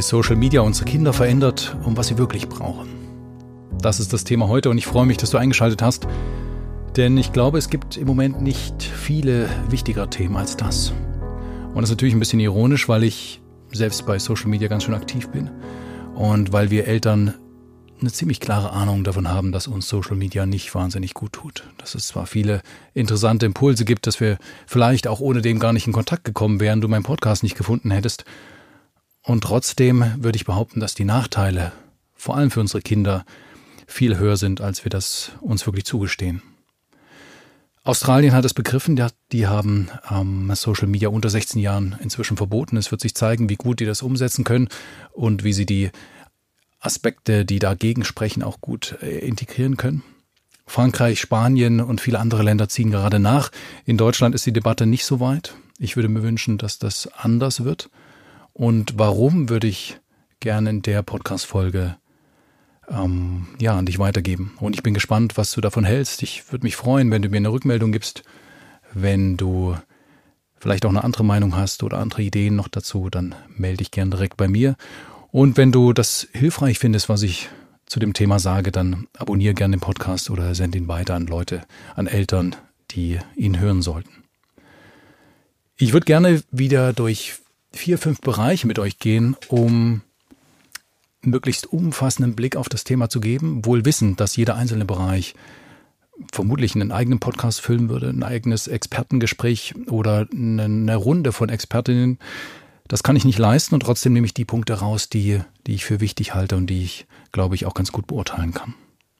Social Media unsere Kinder verändert und was sie wirklich brauchen. Das ist das Thema heute und ich freue mich, dass du eingeschaltet hast, denn ich glaube, es gibt im Moment nicht viele wichtiger Themen als das. Und das ist natürlich ein bisschen ironisch, weil ich selbst bei Social Media ganz schön aktiv bin und weil wir Eltern eine ziemlich klare Ahnung davon haben, dass uns Social Media nicht wahnsinnig gut tut. Dass es zwar viele interessante Impulse gibt, dass wir vielleicht auch ohne dem gar nicht in Kontakt gekommen wären, du meinen Podcast nicht gefunden hättest. Und trotzdem würde ich behaupten, dass die Nachteile, vor allem für unsere Kinder, viel höher sind, als wir das uns wirklich zugestehen. Australien hat es begriffen, die haben Social Media unter 16 Jahren inzwischen verboten. Es wird sich zeigen, wie gut die das umsetzen können und wie sie die Aspekte, die dagegen sprechen, auch gut integrieren können. Frankreich, Spanien und viele andere Länder ziehen gerade nach. In Deutschland ist die Debatte nicht so weit. Ich würde mir wünschen, dass das anders wird. Und warum, würde ich gerne in der Podcast-Folge an dich weitergeben. Und ich bin gespannt, was du davon hältst. Ich würde mich freuen, wenn du mir eine Rückmeldung gibst. Wenn du vielleicht auch eine andere Meinung hast oder andere Ideen noch dazu, dann melde dich gerne direkt bei mir. Und wenn du das hilfreich findest, was ich zu dem Thema sage, dann abonniere gerne den Podcast oder sende ihn weiter an Leute, an Eltern, die ihn hören sollten. Ich würde gerne wieder durch 4-5 Bereiche mit euch gehen, um möglichst umfassenden Blick auf das Thema zu geben, wohl wissend, dass jeder einzelne Bereich vermutlich einen eigenen Podcast füllen würde, ein eigenes Expertengespräch oder eine Runde von Expertinnen. Das kann ich nicht leisten und trotzdem nehme ich die Punkte raus, die ich für wichtig halte und die ich, glaube ich, auch ganz gut beurteilen kann.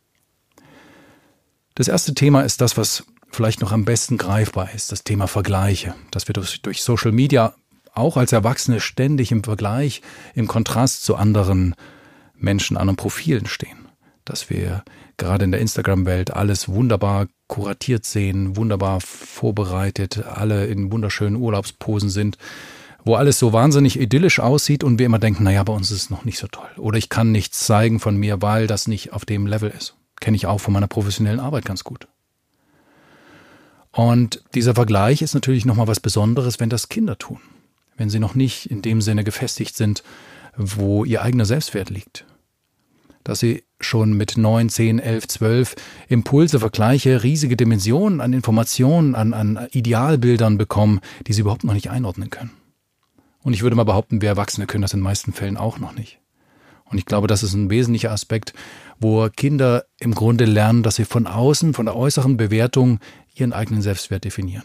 Das erste Thema ist das, was vielleicht noch am besten greifbar ist, das Thema Vergleiche. Dass wir durch Social Media auch als Erwachsene ständig im Vergleich, im Kontrast zu anderen Menschen, anderen Profilen stehen. Dass wir gerade in der Instagram-Welt alles wunderbar kuratiert sehen, wunderbar vorbereitet, alle in wunderschönen Urlaubsposen sind, wo alles so wahnsinnig idyllisch aussieht und wir immer denken, naja, bei uns ist es noch nicht so toll. Oder ich kann nichts zeigen von mir, weil das nicht auf dem Level ist. Kenne ich auch von meiner professionellen Arbeit ganz gut. Und dieser Vergleich ist natürlich nochmal was Besonderes, wenn das Kinder tun. Wenn sie noch nicht in dem Sinne gefestigt sind, wo ihr eigener Selbstwert liegt. Dass sie schon mit 9, 10, 11, 12 Impulse, Vergleiche, riesige Dimensionen an Informationen, an Idealbildern bekommen, die sie überhaupt noch nicht einordnen können. Und ich würde mal behaupten, wir Erwachsene können das in den meisten Fällen auch noch nicht. Und ich glaube, das ist ein wesentlicher Aspekt, wo Kinder im Grunde lernen, dass sie von außen, von der äußeren Bewertung ihren eigenen Selbstwert definieren.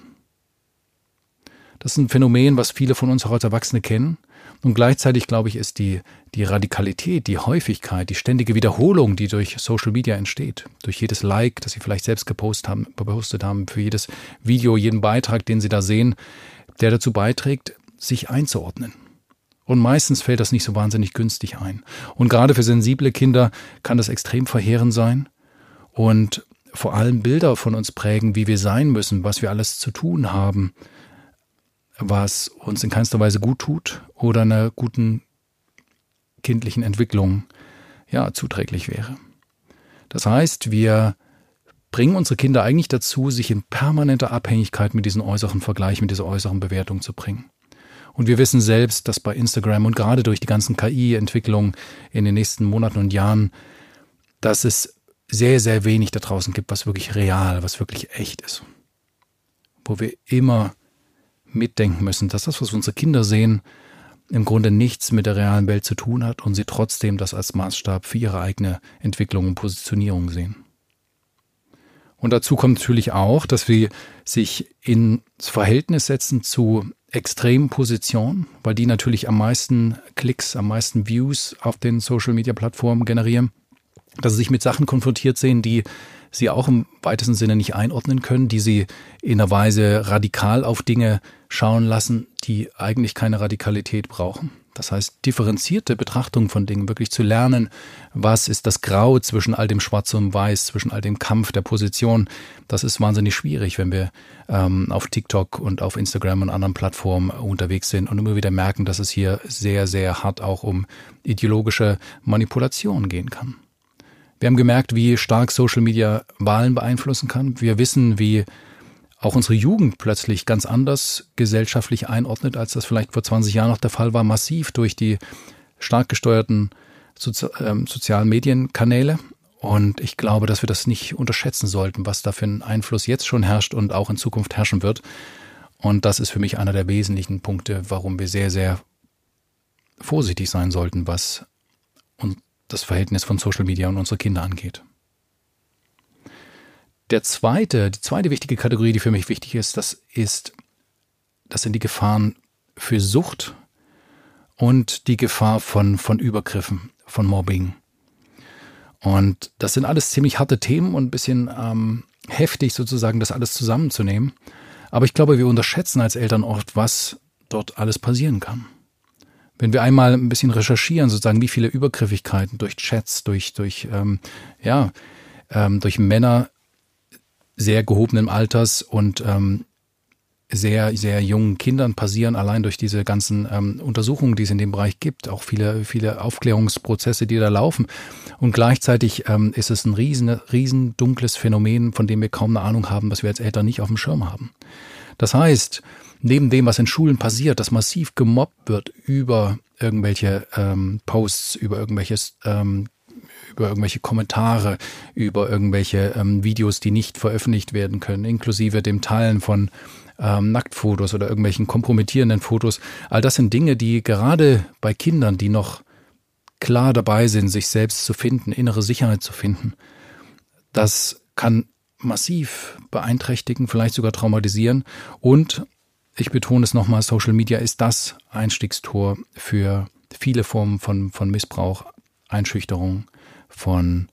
Das ist ein Phänomen, was viele von uns auch als Erwachsene kennen. Und gleichzeitig, glaube ich, ist die Radikalität, die Häufigkeit, die ständige Wiederholung, die durch Social Media entsteht, durch jedes Like, das sie vielleicht selbst gepostet haben, für jedes Video, jeden Beitrag, den sie da sehen, der dazu beiträgt, sich einzuordnen. Und meistens fällt das nicht so wahnsinnig günstig ein. Und gerade für sensible Kinder kann das extrem verheerend sein und vor allem Bilder von uns prägen, wie wir sein müssen, was wir alles zu tun haben, was uns in keinster Weise gut tut oder einer guten kindlichen Entwicklung zuträglich wäre. Das heißt, wir bringen unsere Kinder eigentlich dazu, sich in permanenter Abhängigkeit mit diesem äußeren Vergleich, mit dieser äußeren Bewertung zu bringen. Und wir wissen selbst, dass bei Instagram und gerade durch die ganzen KI-Entwicklungen in den nächsten Monaten und Jahren, dass es sehr, sehr wenig da draußen gibt, was wirklich real, was wirklich echt ist. Wo wir immer mitdenken müssen, dass das, was unsere Kinder sehen, im Grunde nichts mit der realen Welt zu tun hat und sie trotzdem das als Maßstab für ihre eigene Entwicklung und Positionierung sehen. Und dazu kommt natürlich auch, dass wir sich ins Verhältnis setzen zu extremen Positionen, weil die natürlich am meisten Klicks, am meisten Views auf den Social-Media-Plattformen generieren, dass sie sich mit Sachen konfrontiert sehen, die sie auch im weitesten Sinne nicht einordnen können, die sie in einer Weise radikal auf Dinge schauen lassen, die eigentlich keine Radikalität brauchen. Das heißt, differenzierte Betrachtung von Dingen, wirklich zu lernen, was ist das Grau zwischen all dem Schwarz und Weiß, zwischen all dem Kampf der Position. Das ist wahnsinnig schwierig, wenn wir auf TikTok und auf Instagram und anderen Plattformen unterwegs sind und immer wieder merken, dass es hier sehr, sehr hart auch um ideologische Manipulation gehen kann. Wir haben gemerkt, wie stark Social Media Wahlen beeinflussen kann. Wir wissen, wie auch unsere Jugend plötzlich ganz anders gesellschaftlich einordnet, als das vielleicht vor 20 Jahren noch der Fall war, massiv durch die stark gesteuerten sozialen Medienkanäle. Und ich glaube, dass wir das nicht unterschätzen sollten, was da für ein Einfluss jetzt schon herrscht und auch in Zukunft herrschen wird. Und das ist für mich einer der wesentlichen Punkte, warum wir sehr, sehr vorsichtig sein sollten, was das Verhältnis von Social Media und unsere Kinder angeht. Die zweite wichtige Kategorie, die für mich wichtig ist, das sind die Gefahren für Sucht und die Gefahr von Übergriffen, von Mobbing. Und das sind alles ziemlich harte Themen und ein bisschen heftig sozusagen, das alles zusammenzunehmen. Aber ich glaube, wir unterschätzen als Eltern oft, was dort alles passieren kann. Wenn wir einmal ein bisschen recherchieren, sozusagen, wie viele Übergriffigkeiten durch Chats, durch Männer sehr gehobenen Alters und sehr, sehr jungen Kindern passieren, allein durch diese ganzen Untersuchungen, die es in dem Bereich gibt, auch viele, viele Aufklärungsprozesse, die da laufen. Und gleichzeitig ist es ein riesen dunkles Phänomen, von dem wir kaum eine Ahnung haben, was wir als Eltern nicht auf dem Schirm haben. Das heißt, neben dem, was in Schulen passiert, dass massiv gemobbt wird über irgendwelche Posts, über irgendwelche Kommentare, über irgendwelche Videos, die nicht veröffentlicht werden können, inklusive dem Teilen von Nacktfotos oder irgendwelchen kompromittierenden Fotos. All das sind Dinge, die gerade bei Kindern, die noch klar dabei sind, sich selbst zu finden, innere Sicherheit zu finden, das kann massiv beeinträchtigen, vielleicht sogar traumatisieren. Und ich betone es nochmal, Social Media ist das Einstiegstor für viele Formen von Missbrauch, Einschüchterung, von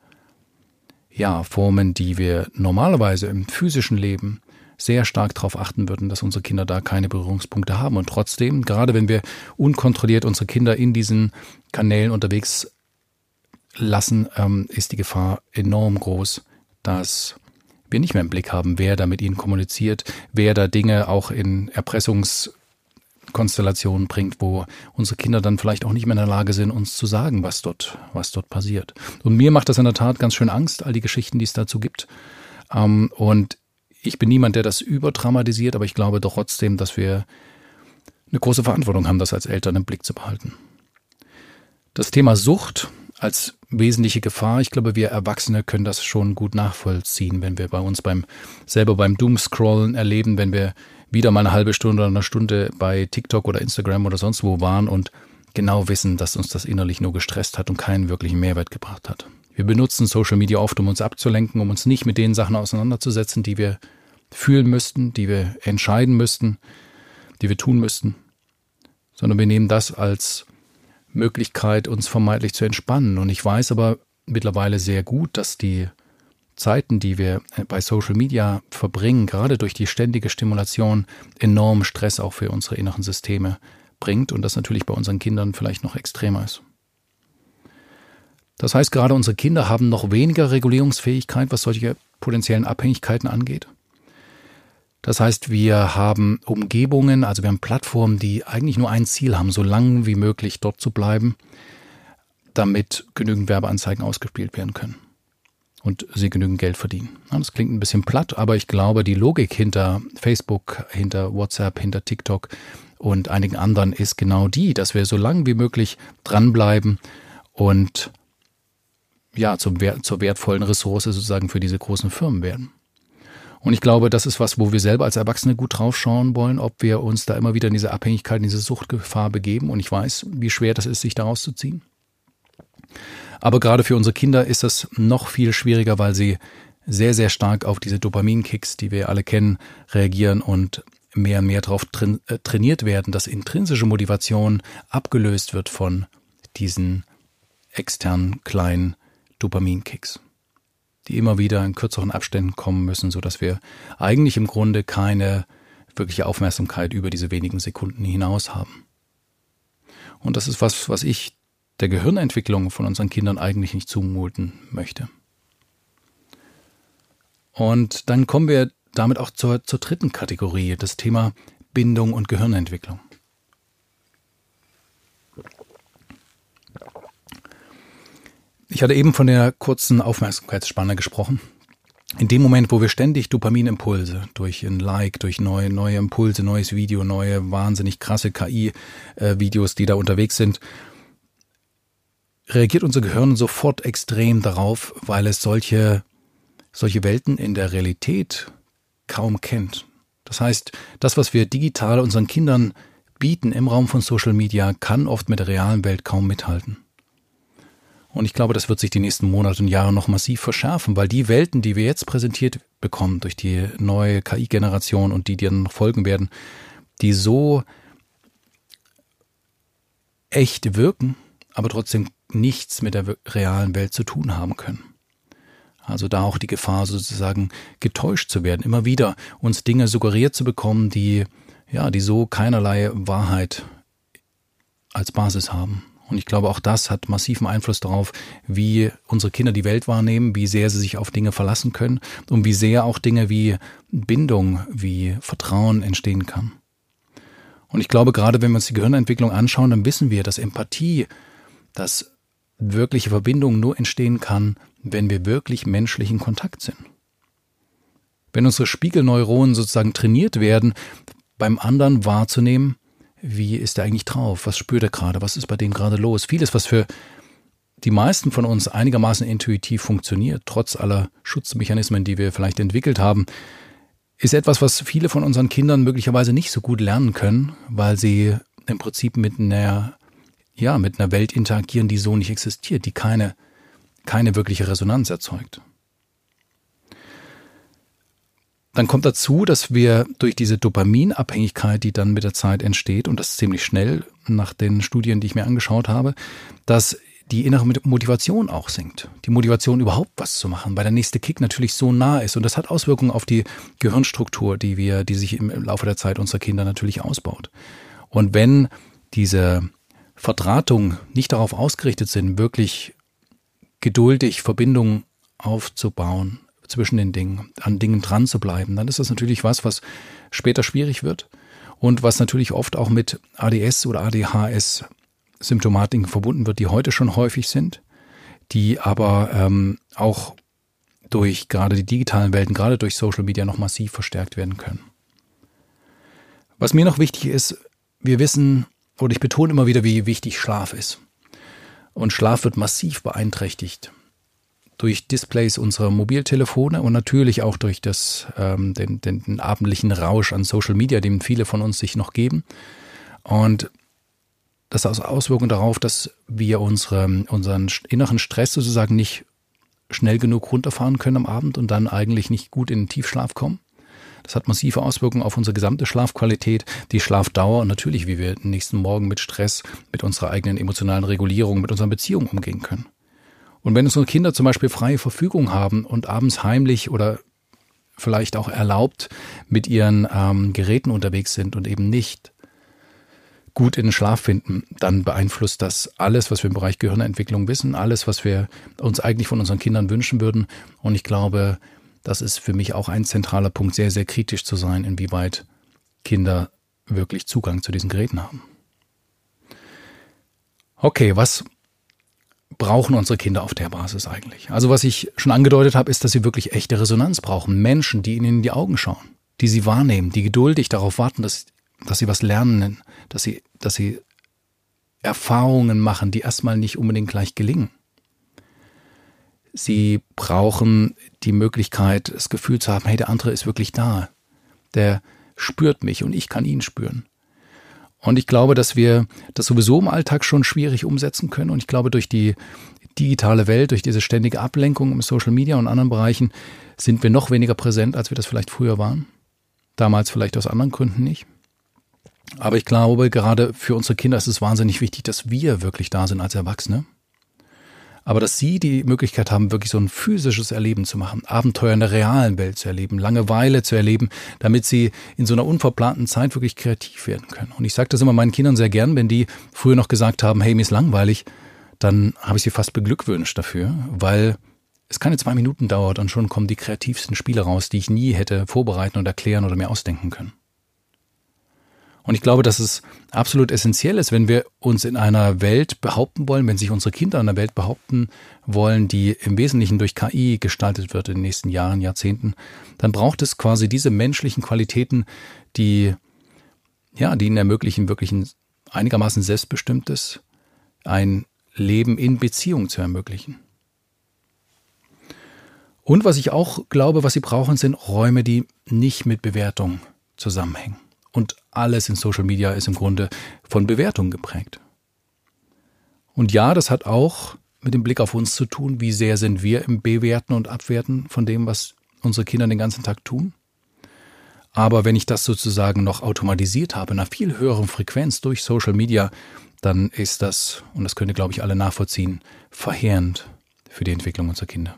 Formen, die wir normalerweise im physischen Leben sehr stark darauf achten würden, dass unsere Kinder da keine Berührungspunkte haben. Und trotzdem, gerade wenn wir unkontrolliert unsere Kinder in diesen Kanälen unterwegs lassen, ist die Gefahr enorm groß, dass wir nicht mehr im Blick haben, wer da mit ihnen kommuniziert, wer da Dinge auch in Erpressungskonstellationen bringt, wo unsere Kinder dann vielleicht auch nicht mehr in der Lage sind, uns zu sagen, was dort passiert. Und mir macht das in der Tat ganz schön Angst, all die Geschichten, die es dazu gibt. Und ich bin niemand, der das überdramatisiert, aber ich glaube doch trotzdem, dass wir eine große Verantwortung haben, das als Eltern im Blick zu behalten. Das Thema Sucht als wesentliche Gefahr, ich glaube, wir Erwachsene können das schon gut nachvollziehen, wenn wir bei uns selber beim Doomscrollen erleben, wenn wir wieder mal eine halbe Stunde oder eine Stunde bei TikTok oder Instagram oder sonst wo waren und genau wissen, dass uns das innerlich nur gestresst hat und keinen wirklichen Mehrwert gebracht hat. Wir benutzen Social Media oft, um uns abzulenken, um uns nicht mit den Sachen auseinanderzusetzen, die wir fühlen müssten, die wir entscheiden müssten, die wir tun müssten, sondern wir nehmen das als Möglichkeit, uns vermeintlich zu entspannen. Und ich weiß aber mittlerweile sehr gut, dass die Zeiten, die wir bei Social Media verbringen, gerade durch die ständige Stimulation, enormen Stress auch für unsere inneren Systeme bringt und das natürlich bei unseren Kindern vielleicht noch extremer ist. Das heißt, gerade unsere Kinder haben noch weniger Regulierungsfähigkeit, was solche potenziellen Abhängigkeiten angeht. Das heißt, wir haben Umgebungen, also wir haben Plattformen, die eigentlich nur ein Ziel haben, so lange wie möglich dort zu bleiben, damit genügend Werbeanzeigen ausgespielt werden können und sie genügend Geld verdienen. Das klingt ein bisschen platt, aber ich glaube, die Logik hinter Facebook, hinter WhatsApp, hinter TikTok und einigen anderen ist genau die, dass wir so lange wie möglich dranbleiben und zur wertvollen Ressource sozusagen für diese großen Firmen werden. Und ich glaube, das ist was, wo wir selber als Erwachsene gut drauf schauen wollen, ob wir uns da immer wieder in diese Abhängigkeit, in diese Suchtgefahr begeben. Und ich weiß, wie schwer das ist, sich da rauszuziehen. Aber gerade für unsere Kinder ist das noch viel schwieriger, weil sie sehr, sehr stark auf diese Dopaminkicks, die wir alle kennen, reagieren und mehr und mehr darauf trainiert werden, dass intrinsische Motivation abgelöst wird von diesen externen kleinen Dopaminkicks, die immer wieder in kürzeren Abständen kommen müssen, sodass wir eigentlich im Grunde keine wirkliche Aufmerksamkeit über diese wenigen Sekunden hinaus haben. Und das ist was ich der Gehirnentwicklung von unseren Kindern eigentlich nicht zumuten möchte. Und dann kommen wir damit auch zur dritten Kategorie, das Thema Bindung und Gehirnentwicklung. Ich hatte eben von der kurzen Aufmerksamkeitsspanne gesprochen. In dem Moment, wo wir ständig Dopaminimpulse durch ein Like, durch neue Impulse, neues Video, neue wahnsinnig krasse KI-Videos, die da unterwegs sind, reagiert unser Gehirn sofort extrem darauf, weil es solche Welten in der Realität kaum kennt. Das heißt, das, was wir digital unseren Kindern bieten im Raum von Social Media, kann oft mit der realen Welt kaum mithalten. Und ich glaube, das wird sich die nächsten Monate und Jahre noch massiv verschärfen, weil die Welten, die wir jetzt präsentiert bekommen durch die neue KI-Generation und die dann noch folgen werden, die so echt wirken, aber trotzdem nichts mit der realen Welt zu tun haben können. Also da auch die Gefahr, sozusagen getäuscht zu werden, immer wieder uns Dinge suggeriert zu bekommen, die so keinerlei Wahrheit als Basis haben. Und ich glaube, auch das hat massiven Einfluss darauf, wie unsere Kinder die Welt wahrnehmen, wie sehr sie sich auf Dinge verlassen können und wie sehr auch Dinge wie Bindung, wie Vertrauen entstehen kann. Und ich glaube, gerade wenn wir uns die Gehirnentwicklung anschauen, dann wissen wir, dass Empathie, dass wirkliche Verbindung nur entstehen kann, wenn wir wirklich menschlich in Kontakt sind. Wenn unsere Spiegelneuronen sozusagen trainiert werden, beim anderen wahrzunehmen, wie ist er eigentlich drauf, was spürt er gerade, was ist bei dem gerade los. Vieles, was für die meisten von uns einigermaßen intuitiv funktioniert, trotz aller Schutzmechanismen, die wir vielleicht entwickelt haben, ist etwas, was viele von unseren Kindern möglicherweise nicht so gut lernen können, weil sie im Prinzip mit einer Welt interagieren, die so nicht existiert, die keine wirkliche Resonanz erzeugt. Dann kommt dazu, dass wir durch diese Dopaminabhängigkeit, die dann mit der Zeit entsteht, und das ziemlich schnell nach den Studien, die ich mir angeschaut habe, dass die innere Motivation auch sinkt. Die Motivation, überhaupt was zu machen, weil der nächste Kick natürlich so nah ist. Und das hat Auswirkungen auf die Gehirnstruktur, die sich im Laufe der Zeit unserer Kinder natürlich ausbaut. Und wenn diese Verdrahtungen nicht darauf ausgerichtet sind, wirklich geduldig Verbindungen aufzubauen zwischen den Dingen, an Dingen dran zu bleiben, dann ist das natürlich was später schwierig wird und was natürlich oft auch mit ADS oder ADHS-Symptomatiken verbunden wird, die heute schon häufig sind, die aber auch durch gerade die digitalen Welten, gerade durch Social Media noch massiv verstärkt werden können. Was mir noch wichtig ist, wir wissen, oder ich betone immer wieder, wie wichtig Schlaf ist. Und Schlaf wird massiv beeinträchtigt durch Displays unserer Mobiltelefone und natürlich auch durch den abendlichen Rausch an Social Media, den viele von uns sich noch geben. Und das hat Auswirkungen darauf, dass wir unseren inneren Stress sozusagen nicht schnell genug runterfahren können am Abend und dann eigentlich nicht gut in den Tiefschlaf kommen. Das hat massive Auswirkungen auf unsere gesamte Schlafqualität, die Schlafdauer und natürlich, wie wir den nächsten Morgen mit Stress, mit unserer eigenen emotionalen Regulierung, mit unseren Beziehungen umgehen können. Und wenn unsere Kinder zum Beispiel freie Verfügung haben und abends heimlich oder vielleicht auch erlaubt mit ihren Geräten unterwegs sind und eben nicht gut in den Schlaf finden, dann beeinflusst das alles, was wir im Bereich Gehirnentwicklung wissen, alles, was wir uns eigentlich von unseren Kindern wünschen würden. Und ich glaube, das ist für mich auch ein zentraler Punkt, sehr, sehr kritisch zu sein, inwieweit Kinder wirklich Zugang zu diesen Geräten haben. Okay, was brauchen unsere Kinder auf der Basis eigentlich? Also was ich schon angedeutet habe, ist, dass sie wirklich echte Resonanz brauchen. Menschen, die ihnen in die Augen schauen, die sie wahrnehmen, die geduldig darauf warten, dass sie was lernen, dass sie Erfahrungen machen, die erstmal nicht unbedingt gleich gelingen. Sie brauchen die Möglichkeit, das Gefühl zu haben, hey, der andere ist wirklich da. Der spürt mich und ich kann ihn spüren. Und ich glaube, dass wir das sowieso im Alltag schon schwierig umsetzen können. Und ich glaube, durch die digitale Welt, durch diese ständige Ablenkung im Social Media und anderen Bereichen sind wir noch weniger präsent, als wir das vielleicht früher waren. Damals vielleicht aus anderen Gründen nicht. Aber ich glaube, gerade für unsere Kinder ist es wahnsinnig wichtig, dass wir wirklich da sind als Erwachsene. Aber dass sie die Möglichkeit haben, wirklich so ein physisches Erleben zu machen, Abenteuer in der realen Welt zu erleben, Langeweile zu erleben, damit sie in so einer unverplanten Zeit wirklich kreativ werden können. Und ich sage das immer meinen Kindern sehr gern, wenn die früher noch gesagt haben, hey, mir ist langweilig, dann habe ich sie fast beglückwünscht dafür, weil es keine 2 Minuten dauert und schon kommen die kreativsten Spiele raus, die ich nie hätte vorbereiten und erklären oder mir ausdenken können. Und ich glaube, dass es absolut essentiell ist, wenn wir uns in einer Welt behaupten wollen, wenn sich unsere Kinder in einer Welt behaupten wollen, die im Wesentlichen durch KI gestaltet wird in den nächsten Jahren, Jahrzehnten, dann braucht es quasi diese menschlichen Qualitäten, die ihnen ermöglichen, wirklich ein einigermaßen selbstbestimmtes, ein Leben in Beziehung zu ermöglichen. Und was ich auch glaube, was sie brauchen, sind Räume, die nicht mit Bewertung zusammenhängen. Und alles in Social Media ist im Grunde von Bewertung geprägt. Und ja, das hat auch mit dem Blick auf uns zu tun, wie sehr sind wir im Bewerten und Abwerten von dem, was unsere Kinder den ganzen Tag tun. Aber wenn ich das sozusagen noch automatisiert habe, in einer viel höheren Frequenz durch Social Media, dann ist das, und das könnt ihr, glaube ich, alle nachvollziehen, verheerend für die Entwicklung unserer Kinder.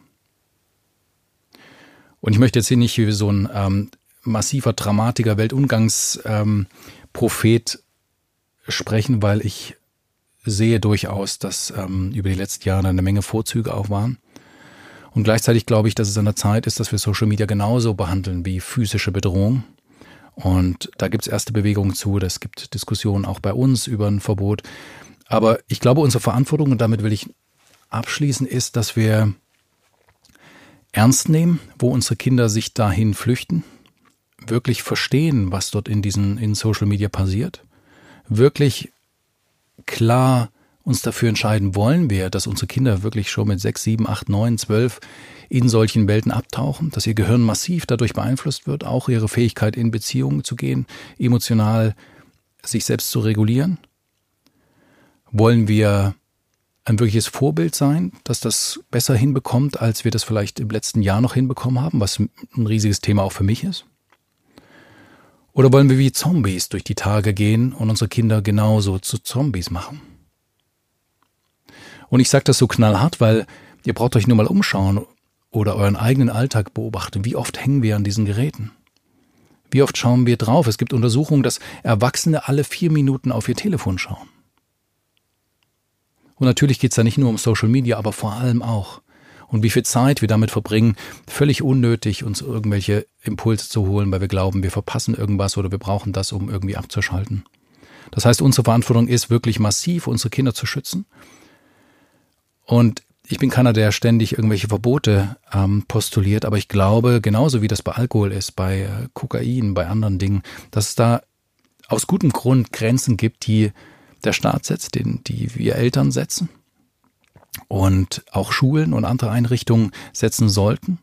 Und ich möchte jetzt hier nicht wie so ein massiver Dramatiker, Weltungangs-Prophet sprechen, weil ich sehe durchaus, dass über die letzten Jahre eine Menge Vorzüge auch waren. Und gleichzeitig glaube ich, dass es an der Zeit ist, dass wir Social Media genauso behandeln wie physische Bedrohung. Und da gibt es erste Bewegungen zu, es gibt Diskussionen auch bei uns über ein Verbot. Aber ich glaube, unsere Verantwortung, und damit will ich abschließen, ist, dass wir ernst nehmen, wo unsere Kinder sich dahin flüchten, wirklich verstehen, was dort in Social Media passiert, wirklich klar uns dafür entscheiden, wollen wir, dass unsere Kinder wirklich schon mit 6, 7, 8, 9, 12 in solchen Welten abtauchen, dass ihr Gehirn massiv dadurch beeinflusst wird, auch ihre Fähigkeit in Beziehungen zu gehen, emotional sich selbst zu regulieren. Wollen wir ein wirkliches Vorbild sein, dass das besser hinbekommt, als wir das vielleicht im letzten Jahr noch hinbekommen haben, was ein riesiges Thema auch für mich ist? Oder wollen wir wie Zombies durch die Tage gehen und unsere Kinder genauso zu Zombies machen? Und ich sage das so knallhart, weil ihr braucht euch nur mal umschauen oder euren eigenen Alltag beobachten. Wie oft hängen wir an diesen Geräten? Wie oft schauen wir drauf? Es gibt Untersuchungen, dass Erwachsene alle 4 Minuten auf ihr Telefon schauen. Und natürlich geht es da nicht nur um Social Media, aber vor allem auch. Und wie viel Zeit wir damit verbringen, völlig unnötig uns irgendwelche Impulse zu holen, weil wir glauben, wir verpassen irgendwas oder wir brauchen das, um irgendwie abzuschalten. Das heißt, unsere Verantwortung ist wirklich massiv, unsere Kinder zu schützen. Und ich bin keiner, der ständig irgendwelche Verbote postuliert, aber ich glaube, genauso wie das bei Alkohol ist, bei Kokain, bei anderen Dingen, dass es da aus gutem Grund Grenzen gibt, die der Staat setzt, die wir Eltern setzen und auch Schulen und andere Einrichtungen setzen sollten.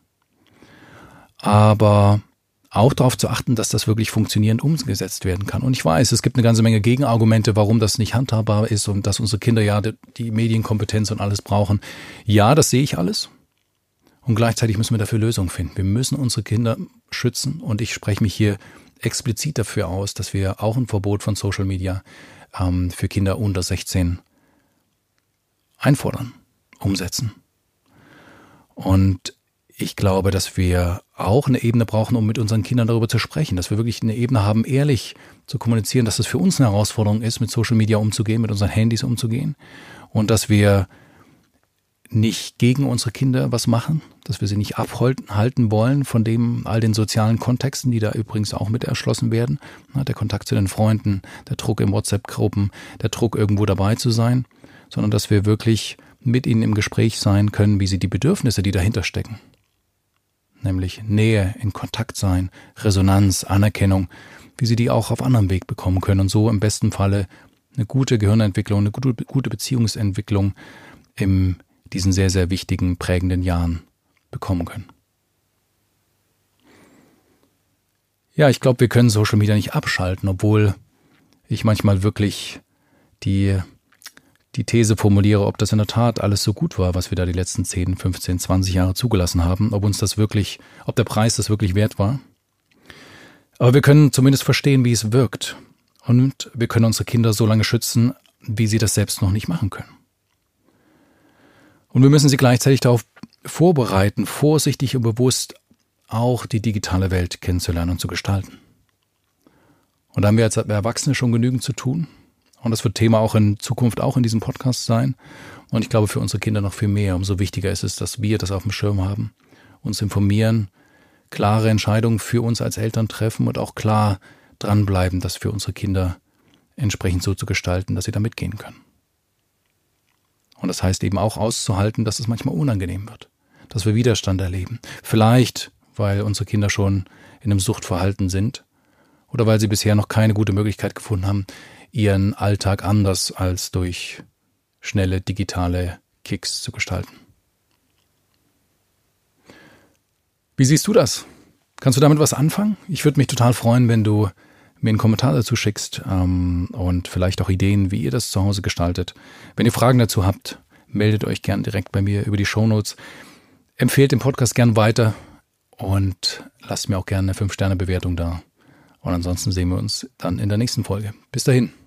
Aber auch darauf zu achten, dass das wirklich funktionierend umgesetzt werden kann. Und ich weiß, es gibt eine ganze Menge Gegenargumente, warum das nicht handhabbar ist und dass unsere Kinder ja die Medienkompetenz und alles brauchen. Ja, das sehe ich alles. Und gleichzeitig müssen wir dafür Lösungen finden. Wir müssen unsere Kinder schützen und ich spreche mich hier explizit dafür aus, dass wir auch ein Verbot von Social Media für Kinder unter 16 einfordern, umsetzen. Und ich glaube, dass wir auch eine Ebene brauchen, um mit unseren Kindern darüber zu sprechen, dass wir wirklich eine Ebene haben, ehrlich zu kommunizieren, dass es für uns eine Herausforderung ist, mit Social Media umzugehen, mit unseren Handys umzugehen und dass wir nicht gegen unsere Kinder was machen, dass wir sie nicht abhalten wollen von all den sozialen Kontexten, die da übrigens auch mit erschlossen werden. Der Kontakt zu den Freunden, der Druck in WhatsApp-Gruppen, der Druck irgendwo dabei zu sein, sondern dass wir wirklich mit ihnen im Gespräch sein können, wie sie die Bedürfnisse, die dahinter stecken, nämlich Nähe, in Kontakt sein, Resonanz, Anerkennung, wie sie die auch auf anderem Weg bekommen können und so im besten Falle eine gute Gehirnentwicklung, eine gute Beziehungsentwicklung in diesen sehr, sehr wichtigen, prägenden Jahren bekommen können. Ja, ich glaube, wir können Social Media nicht abschalten, obwohl ich manchmal wirklich die These formuliere, ob das in der Tat alles so gut war, was wir da die letzten 10, 15, 20 Jahre zugelassen haben, ob der Preis das wirklich wert war. Aber wir können zumindest verstehen, wie es wirkt. Und wir können unsere Kinder so lange schützen, wie sie das selbst noch nicht machen können. Und wir müssen sie gleichzeitig darauf vorbereiten, vorsichtig und bewusst auch die digitale Welt kennenzulernen und zu gestalten. Und da haben wir als Erwachsene schon genügend zu tun. Und das wird Thema auch in Zukunft auch in diesem Podcast sein. Und ich glaube, für unsere Kinder noch viel mehr. Umso wichtiger ist es, dass wir das auf dem Schirm haben, uns informieren, klare Entscheidungen für uns als Eltern treffen und auch klar dranbleiben, das für unsere Kinder entsprechend so zu gestalten, dass sie da mitgehen können. Und das heißt eben auch auszuhalten, dass es manchmal unangenehm wird, dass wir Widerstand erleben. Vielleicht, weil unsere Kinder schon in einem Suchtverhalten sind oder weil sie bisher noch keine gute Möglichkeit gefunden haben, ihren Alltag anders als durch schnelle digitale Kicks zu gestalten. Wie siehst du das? Kannst du damit was anfangen? Ich würde mich total freuen, wenn du mir einen Kommentar dazu schickst und vielleicht auch Ideen, wie ihr das zu Hause gestaltet. Wenn ihr Fragen dazu habt, meldet euch gern direkt bei mir über die Shownotes. Empfehlt den Podcast gern weiter und lasst mir auch gerne eine 5-Sterne-Bewertung da. Und ansonsten sehen wir uns dann in der nächsten Folge. Bis dahin.